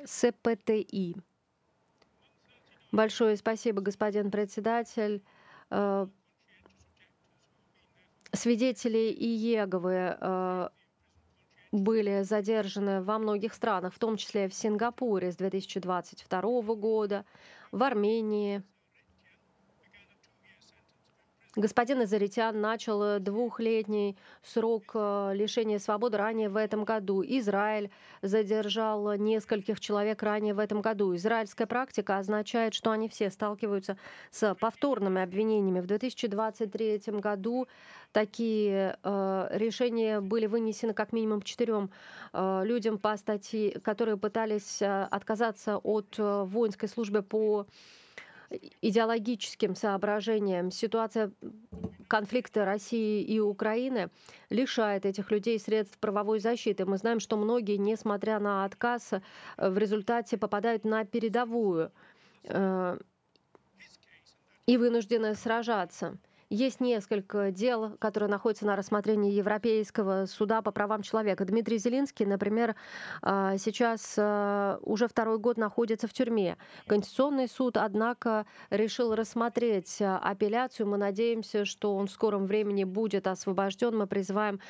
СПТИ. Большое спасибо, господин председатель. Э, Свидетели Иеговы были задержаны во многих странах, в том числе в Сингапуре с 2022 года, в Армении. Господин Азаритян начал двухлетний срок лишения свободы ранее в этом году. Израиль задержал нескольких человек ранее в этом году. Израильская практика означает, что они все сталкиваются с повторными обвинениями. В 2023 году такие решения были вынесены как минимум 4 людям по статье, которые пытались отказаться от воинской службы по идеологическим соображениям. Ситуация конфликта России и Украины лишает этих людей средств правовой защиты. Мы знаем, что многие, несмотря на отказ, в результате попадают на передовую э, и вынуждены сражаться. Есть несколько дел, которые находятся на рассмотрении Европейского суда по правам человека. Дмитрий Зеленский, например, сейчас уже 2-й год находится в тюрьме. Конституционный суд, однако, решил рассмотреть апелляцию. Мы надеемся, что он в скором времени будет освобожден. Мы призываем